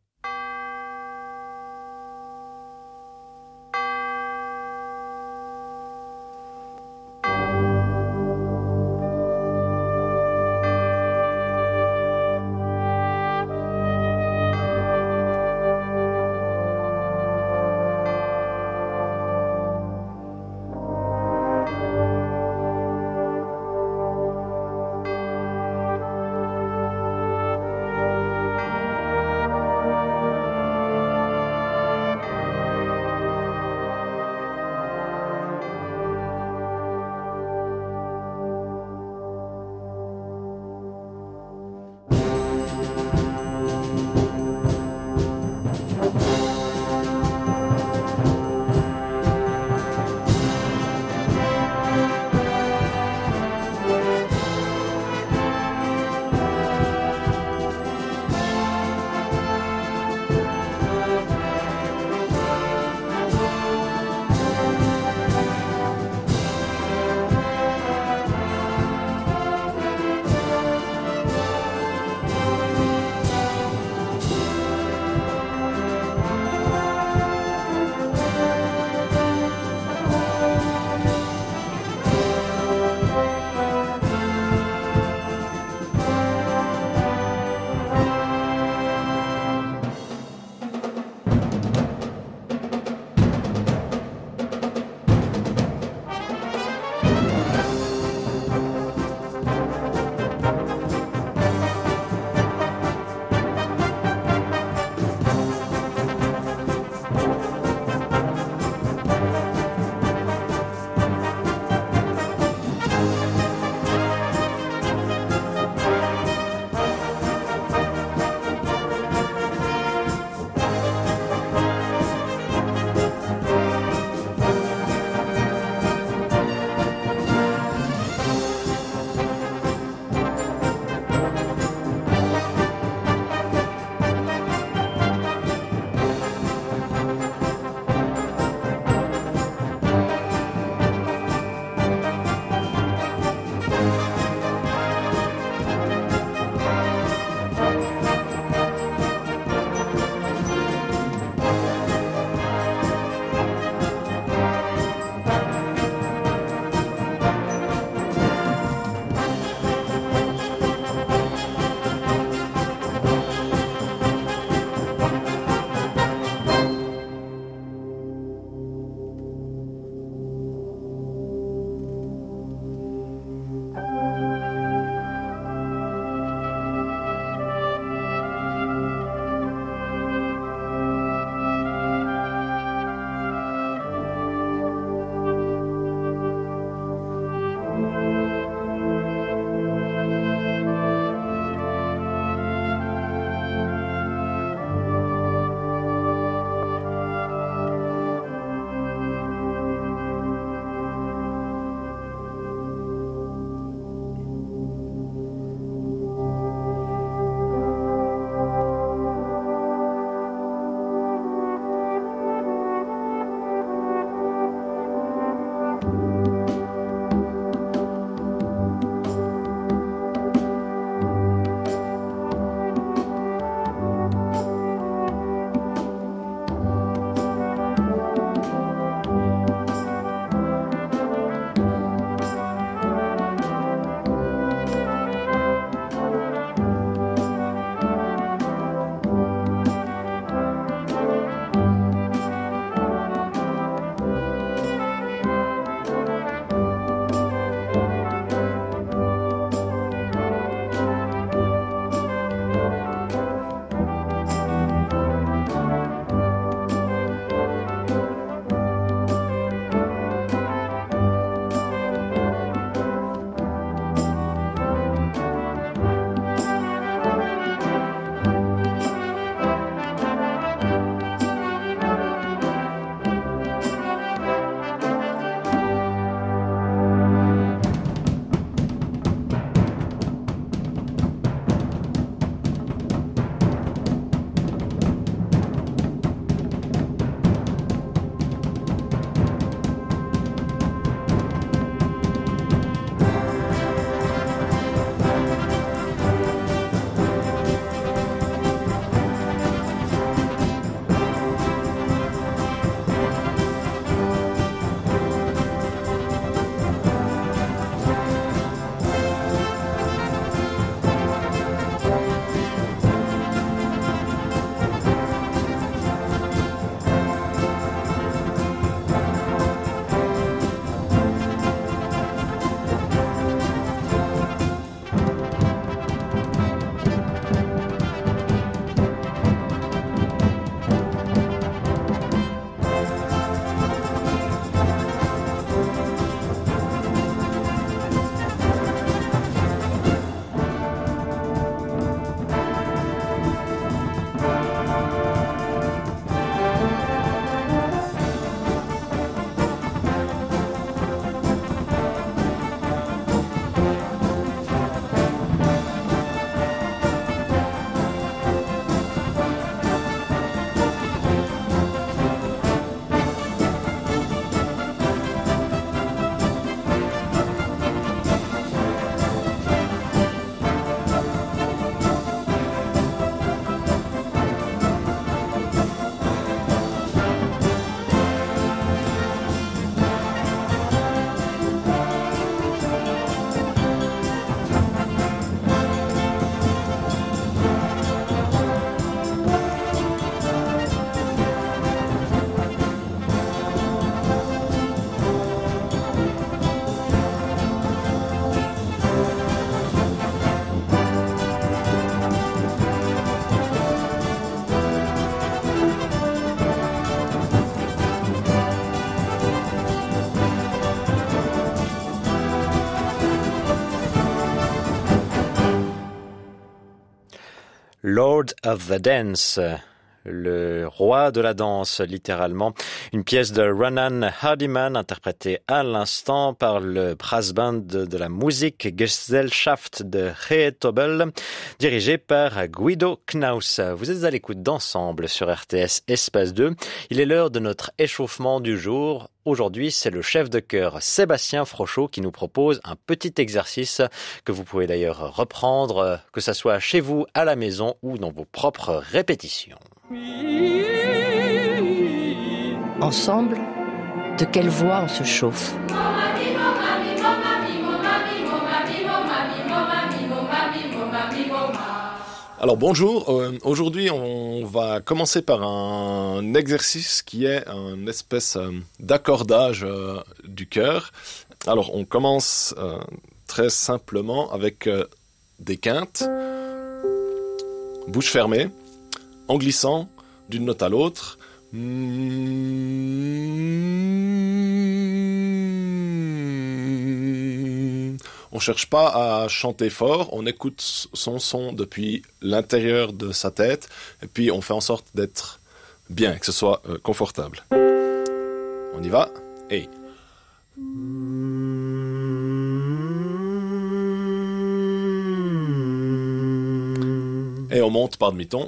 Lord of the Dance, le roi de la danse, littéralement. Une pièce de Ronan Hardiman, interprétée à l'instant par le brass band de, de la Musikgesellschaft de Geetobel, dirigé par Guido Knaus. Vous êtes à l'écoute d'Ensemble sur R T S Espace deux. Il est l'heure de notre échauffement du jour. Aujourd'hui, c'est le chef de chœur Sébastien Frochot qui nous propose un petit exercice que vous pouvez d'ailleurs reprendre, que ce soit chez vous, à la maison ou dans vos propres répétitions. Ensemble, de quelle voix on se chauffe ? Alors bonjour, euh, aujourd'hui on va commencer par un exercice qui est une espèce euh, d'accordage euh, du cœur. Alors on commence euh, très simplement avec euh, des quintes, bouche fermée, en glissant d'une note à l'autre. On ne cherche pas à chanter fort, on écoute son son depuis l'intérieur de sa tête et puis on fait en sorte d'être bien, que ce soit euh, confortable. On y va, et... Et on monte par demi-ton.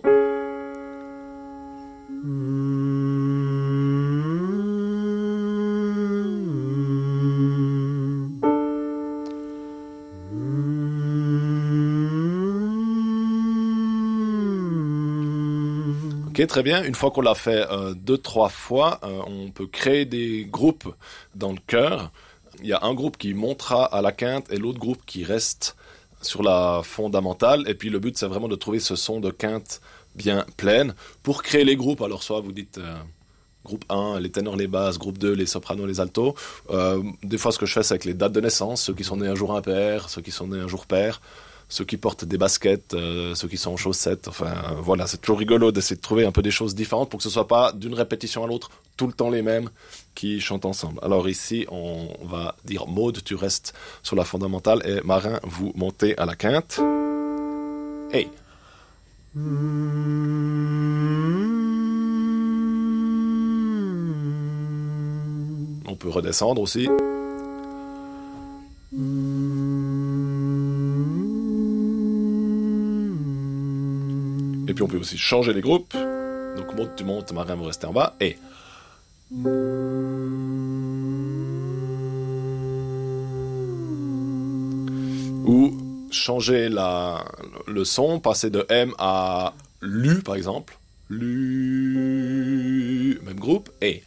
Ok, très bien. Une fois qu'on l'a fait euh, deux, trois fois, euh, on peut créer des groupes dans le chœur. Il y a un groupe qui montera à la quinte et l'autre groupe qui reste sur la fondamentale. Et puis le but, c'est vraiment de trouver ce son de quinte bien pleine. Pour créer les groupes, alors soit vous dites euh, groupe un, les ténors, les basses, groupe deux, les sopranos, les altos. Euh, des fois, ce que je fais, c'est avec les dates de naissance, ceux qui sont nés un jour impair, ceux qui sont nés un jour pair. Ceux qui portent des baskets, euh, ceux qui sont en chaussettes, enfin euh, voilà, c'est toujours rigolo d'essayer de trouver un peu des choses différentes pour que ce soit pas d'une répétition à l'autre tout le temps les mêmes qui chantent ensemble. Alors ici, on va dire Maud, tu restes sur la fondamentale et Marin, vous montez à la quinte. Hey. On peut redescendre aussi. Et puis on peut aussi changer les groupes. Donc Maud, tu montes, Marin, vous restez en bas. Et... Ou changer la, le son, passer de M à Lu, par exemple. Lu... Même groupe. Et...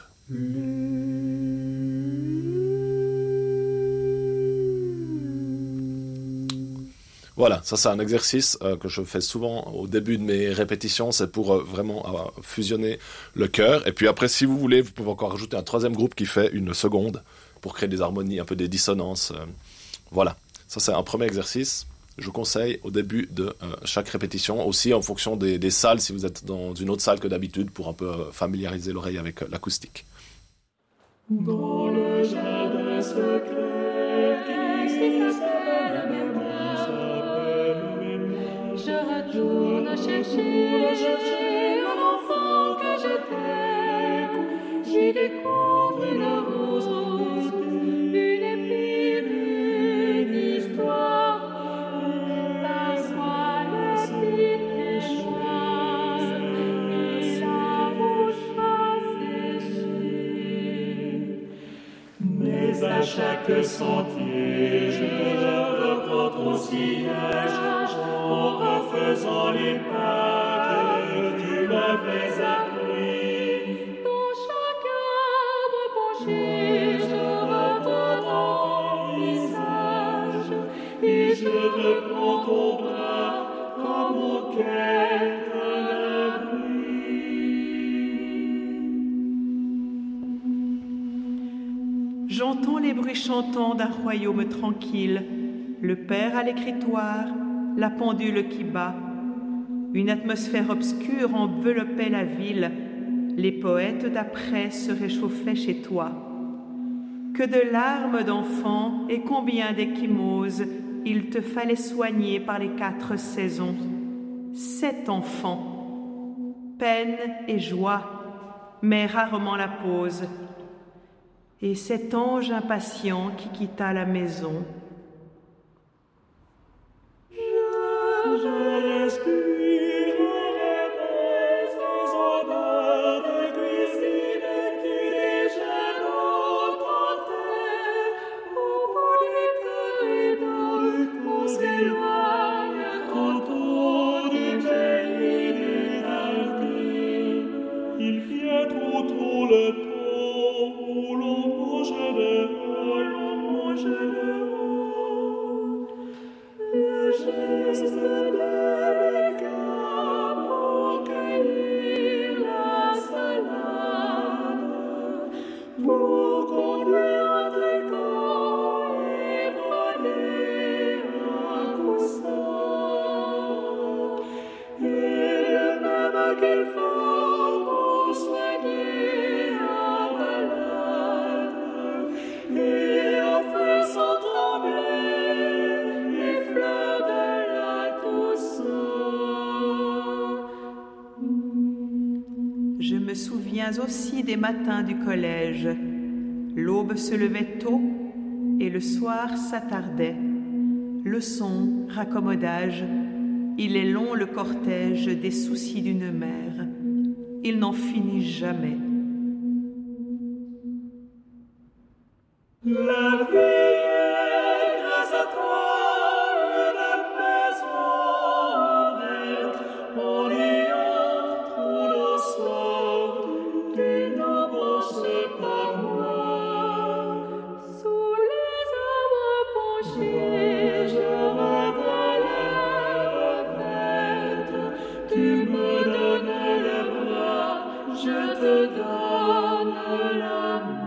Voilà, ça c'est un exercice euh, que je fais souvent au début de mes répétitions, c'est pour euh, vraiment euh, fusionner le chœur. Et puis après, si vous voulez, vous pouvez encore rajouter un troisième groupe qui fait une seconde pour créer des harmonies, un peu des dissonances. Euh, voilà, ça c'est un premier exercice. Je vous conseille au début de euh, chaque répétition, aussi en fonction des, des salles, si vous êtes dans une autre salle que d'habitude, pour un peu euh, familiariser l'oreille avec euh, l'acoustique. Dans le jardin secret qui s'appelle je retourne chercher, chercher un enfant que j'étais. J'y découvre une rose, une épine, une histoire. La soie, l'espine échoisse, et sa bouche a séché. Mais à chaque sentier, je reprends ton sillage. En refaisant les pas que tu m'avais appris. Dans chaque arbre penché, je retends ton visage et je reprends ton bras comme en quête d'un bruit. J'entends les bruits chantants d'un royaume tranquille, le père à l'écritoire, la pendule qui bat. Une atmosphère obscure enveloppait la ville. Les poètes d'après se réchauffaient chez toi. Que de larmes d'enfants et combien d'échymoses il te fallait soigner par les quatre saisons. sept enfants. Peine et joie, mais rarement la pause. Et cet ange impatient qui quitta la maison. Je, je respirerai ces odeurs de cuisine qui déchaînent notre terre. Au bout des corridors s'éloignent tantôt du pays des Alpines. Il vient trop tôt le temps où l'on mange dehors, l'on mange dehors. Le geste délicat pour cueillir la salade, pour conduire un tricot et broder un coussin, et le même qu'il faut pour soigner un malade, et en faisant trembler les fleurs de la Toussaint. Je me souviens aussi des matins du collège. L'aube se levait tôt et le soir s'attardait. Leçons, raccommodage, il est long le cortège des soucis d'une mère. Il n'en finit jamais. La vie est grâce à toi une maison verte. On y entre tous les soirs. Tu n'en penses pas moins. Sous les arbres penchés, je revois l'herbe verte. Tu me donnes le bras, je te donne la main.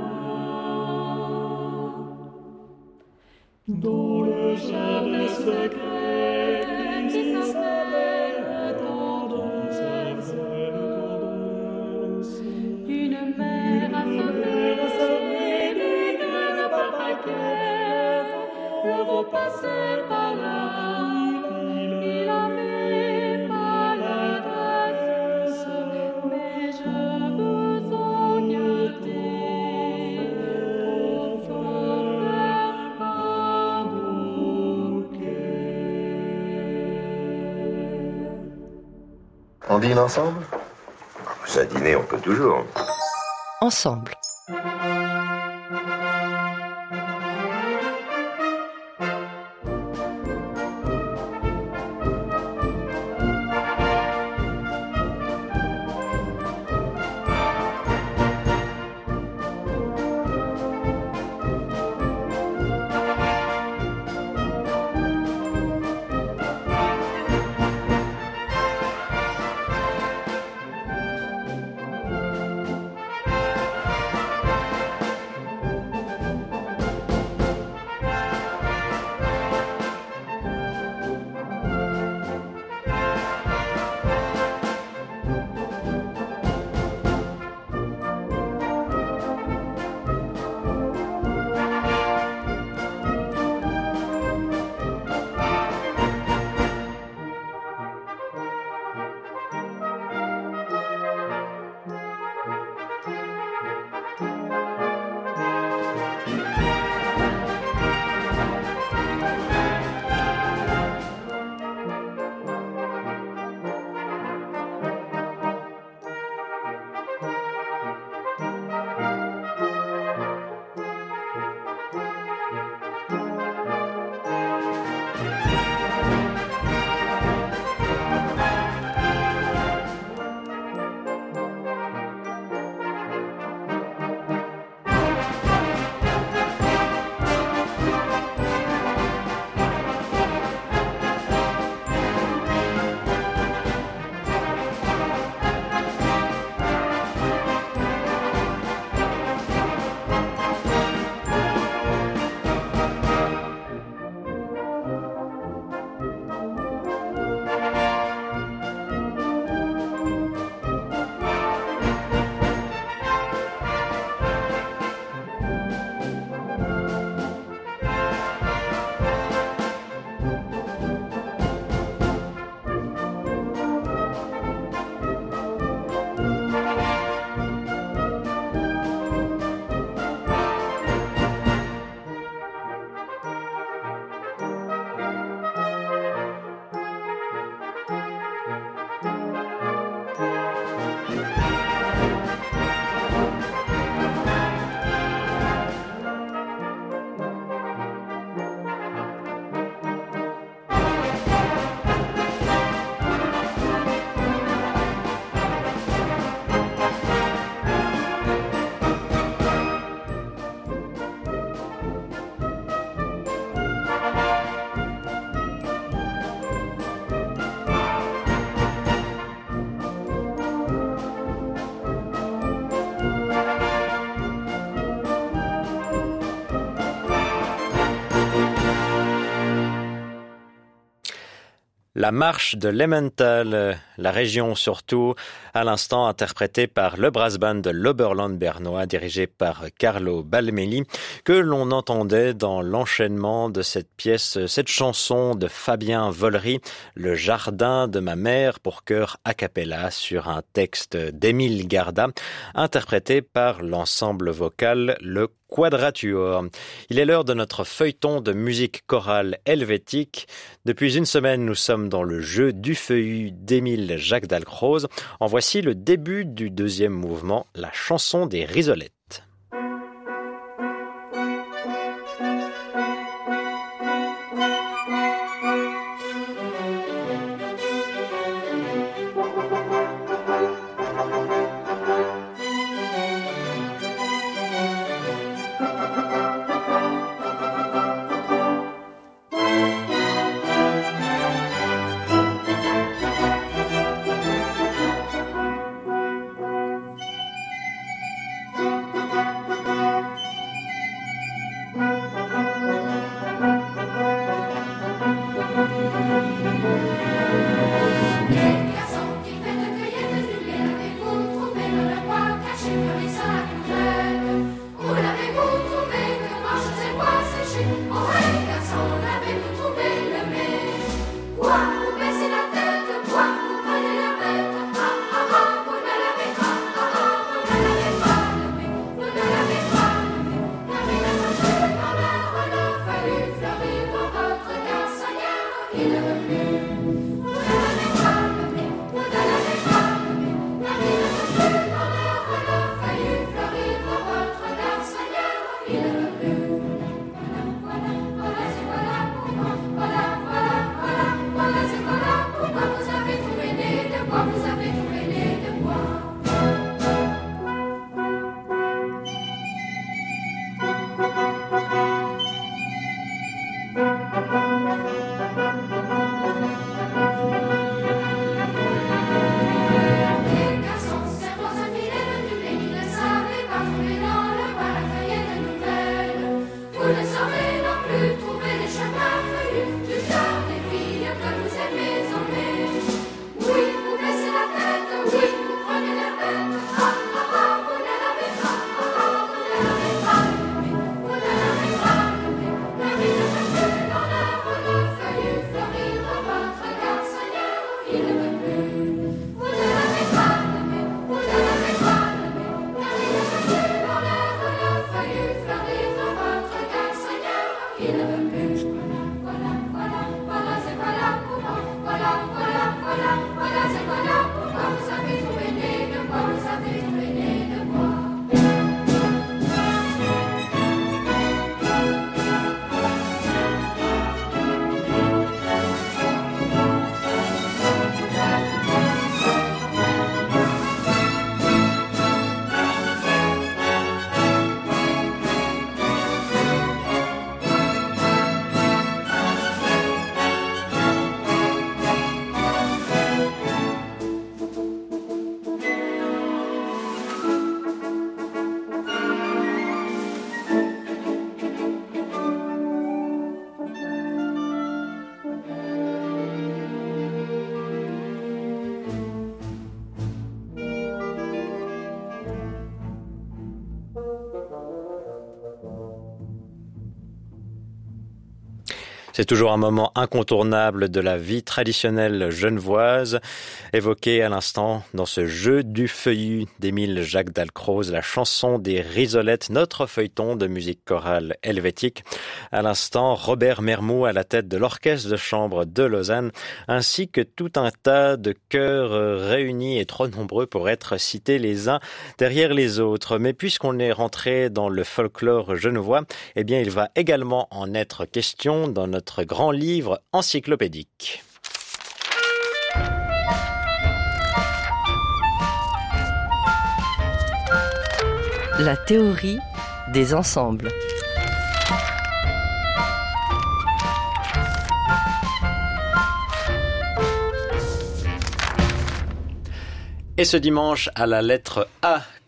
Dans le jardin secret qui s'appelle tendresse, tendresse. Une mère assommée des graines papaquets, le vent passait par là, il avait maladresse, mais je veux en garder pour faire un bouquet. On dîne ensemble? Ça, dîner, on peut toujours. Ensemble. La marche de l'Emmental, la région surtout, à l'instant interprétée par le brass band de l'Oberland bernois, dirigé par Carlo Balmelli, que l'on entendait dans l'enchaînement de cette pièce, cette chanson de Fabien Vollery, Le jardin de ma mère, pour chœur a cappella, sur un texte d'Émile Garda, interprété par l'ensemble vocal Le Quadratuor. Il est l'heure de notre feuilleton de musique chorale helvétique. Depuis une semaine, nous sommes dans le jeu du feuillu d'Émile Jacques Dalcroze. En voici le début du deuxième mouvement, la chanson des risolettes. C'est toujours un moment incontournable de la vie traditionnelle genevoise, évoqué à l'instant dans ce jeu du feuillu d'Émile Jacques Dalcroze, la chanson des risolettes, notre feuilleton de musique chorale helvétique. À l'instant, Robert Mermoux à la tête de l'orchestre de chambre de Lausanne, ainsi que tout un tas de chœurs réunis et trop nombreux pour être cités les uns derrière les autres. Mais puisqu'on est rentré dans le folklore genevois, eh bien, il va également en être question dans notre Notre grand livre encyclopédique. La théorie des ensembles. Et ce dimanche, à la lettre A,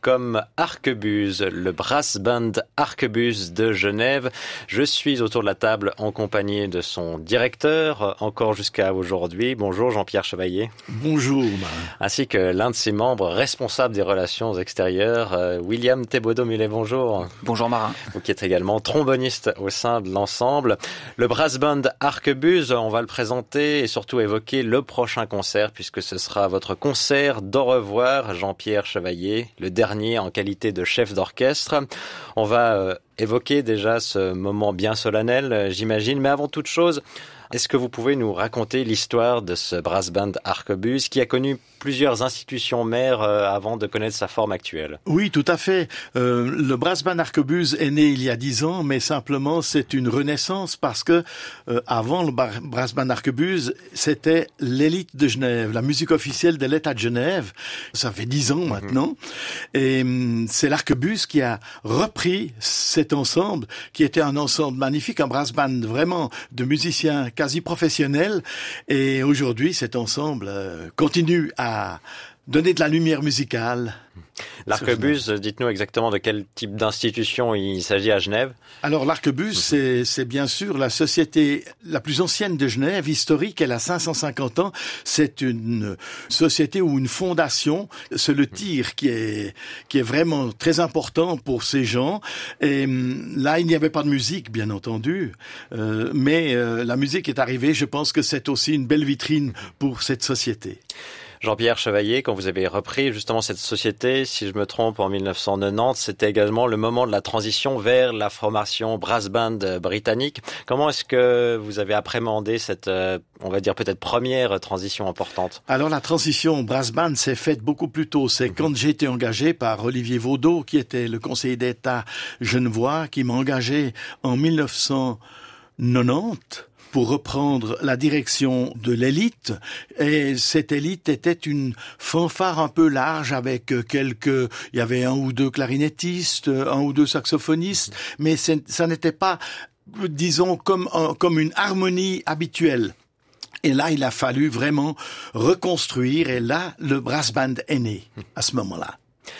comme Arquebuse, le brass band Arquebuse de Genève. Je suis autour de la table en compagnie de son directeur, encore jusqu'à aujourd'hui. Bonjour Jean-Pierre Chevalier. Bonjour Marin. Ainsi que l'un de ses membres responsables des relations extérieures, euh, William Thébaudeau-Mullet. Bonjour. Bonjour Marin. Vous qui êtes également tromboniste au sein de l'ensemble. Le brass band Arquebuse, on va le présenter et surtout évoquer le prochain concert puisque ce sera votre concert d'au revoir Jean-Pierre Chevalier, le dernier en qualité de chef d'orchestre. On va euh, évoquer déjà ce moment bien solennel, euh, j'imagine, mais avant toute chose, est-ce que vous pouvez nous raconter l'histoire de ce brass band Arquebuse qui a connu plusieurs institutions mères euh, avant de connaître sa forme actuelle? Oui, tout à fait. Euh, le brass band Arquebuse est né il y a dix ans, mais simplement c'est une renaissance parce que euh, avant le bar- brass band Arquebuse, c'était l'élite de Genève, la musique officielle de l'État de Genève. Ça fait dix ans maintenant. Mm-hmm. Et hum, c'est l'Arquebuse qui a repris cet ensemble, qui était un ensemble magnifique, un brass band vraiment de musiciens quasi professionnels. Et aujourd'hui, cet ensemble euh, continue à donner de la lumière musicale. L'Arquebuse, dites-nous exactement de quel type d'institution il s'agit à Genève. Alors l'Arquebuse, c'est, c'est bien sûr la société la plus ancienne de Genève, historique, elle a cinq cent cinquante ans. C'est une société ou une fondation, c'est le tir qui est, qui est vraiment très important pour ces gens. Et là, il n'y avait pas de musique, bien entendu, euh, mais euh, la musique est arrivée. Je pense que c'est aussi une belle vitrine pour cette société. Jean-Pierre Chevalier, quand vous avez repris justement cette société, si je me trompe, en dix-neuf cent quatre-vingt-dix, c'était également le moment de la transition vers la formation brass band britannique. Comment est-ce que vous avez appréhendé cette, on va dire peut-être première transition importante? Alors la transition brass band s'est faite beaucoup plus tôt. C'est mmh. quand j'ai été engagé par Olivier Vaudot, qui était le conseiller d'État genevois, qui m'a engagé en dix-neuf cent quatre-vingt-dix pour reprendre la direction de l'élite. Et cette élite était une fanfare un peu large avec quelques... Il y avait un ou deux clarinettistes, un ou deux saxophonistes, mais ça n'était pas, disons, comme, comme une harmonie habituelle. Et là, il a fallu vraiment reconstruire, et là, le brass band est né, à ce moment-là.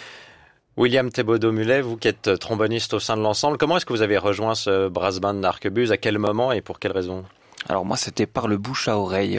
William Thébaudeau-Mullet, vous qui êtes tromboniste au sein de l'ensemble, comment est-ce que vous avez rejoint ce brass band d'Arquebuse? À quel moment et pour quelle raison? Alors moi, c'était par le bouche à oreille.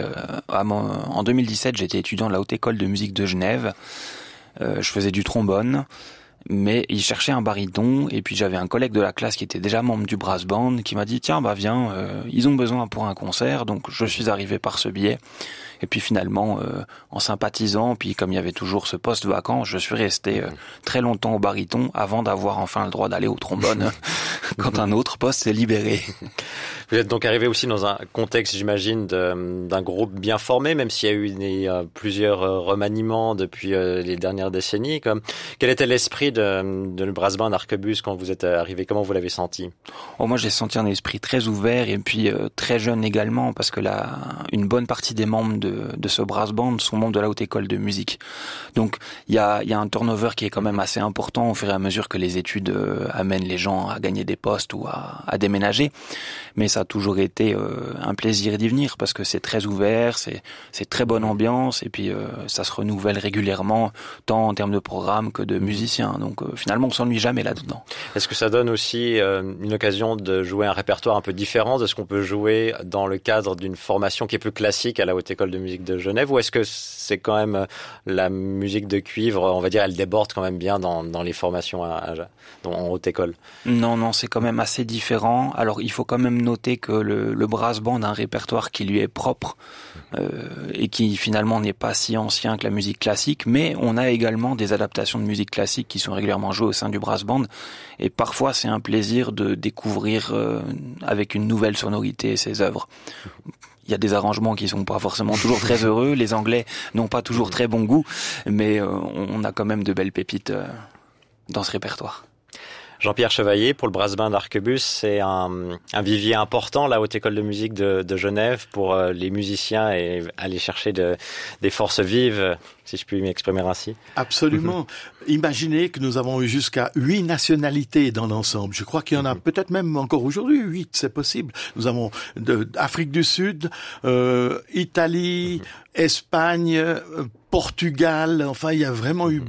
En deux mille dix-sept, j'étais étudiant de la Haute École de musique de Genève. Euh, je faisais du trombone, mais il cherchait un baryton. Et puis j'avais un collègue de la classe qui était déjà membre du brass band qui m'a dit « Tiens, bah viens, euh, ils ont besoin pour un concert. » Donc je suis arrivé par ce biais. Et puis finalement, euh, en sympathisant, puis comme il y avait toujours ce poste vacant, je suis resté euh, très longtemps au baryton avant d'avoir enfin le droit d'aller au trombone quand un autre poste s'est libéré. Vous êtes donc arrivé aussi dans un contexte, j'imagine, de, d'un groupe bien formé, même s'il y a eu des, euh, plusieurs euh, remaniements depuis euh, les dernières décennies. Comme. Quel était l'esprit de, de le brass band Arquebuse quand vous êtes arrivé? Comment vous l'avez senti? Oh, moi, j'ai senti un esprit très ouvert et puis euh, très jeune également, parce que là, une bonne partie des membres de De, de ce brass band sont membres de la Haute École de musique. Donc il y a, y a un turnover qui est quand même assez important au fur et à mesure que les études euh, amènent les gens à gagner des postes ou à, à déménager. Mais ça a toujours été euh, un plaisir d'y venir parce que c'est très ouvert, c'est, c'est très bonne ambiance et puis euh, ça se renouvelle régulièrement tant en termes de programme que de musiciens. Donc euh, finalement on s'ennuie jamais là-dedans. Est-ce que ça donne aussi euh, une occasion de jouer un répertoire un peu différent de ce qu'on peut jouer dans le cadre d'une formation qui est plus classique à la Haute École de musique de Genève, ou est-ce que c'est quand même la musique de cuivre, on va dire, elle déborde quand même bien dans, dans les formations à, à, dans, en haute école? Non, non, c'est quand même assez différent. Alors, il faut quand même noter que le, le brass band a un répertoire qui lui est propre euh, et qui finalement n'est pas si ancien que la musique classique, mais on a également des adaptations de musique classique qui sont régulièrement jouées au sein du brass band et parfois c'est un plaisir de découvrir euh, avec une nouvelle sonorité ces œuvres. Il y a des arrangements qui sont pas forcément toujours très heureux. Les Anglais n'ont pas toujours très bon goût, mais euh, on a quand même de belles pépites euh, dans ce répertoire. Jean-Pierre Chevalier, pour le brass band Arquebuse, c'est un, un vivier important, la Haute École de musique de, de Genève, pour euh, les musiciens et aller chercher de, des forces vives, si je puis m'exprimer ainsi. Absolument. Imaginez que nous avons eu jusqu'à huit nationalités dans l'ensemble. Je crois qu'il y en a peut-être même encore aujourd'hui huit, c'est possible. Nous avons de, Afrique du Sud, euh, Italie, Espagne, euh, Portugal. Enfin, il y a vraiment eu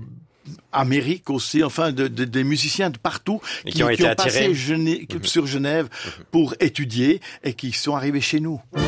Amérique aussi, enfin de, de, des musiciens de partout et qui, qui ont qui été ont attirés passé Genève, mmh. sur Genève mmh. pour étudier et qui sont arrivés chez nous.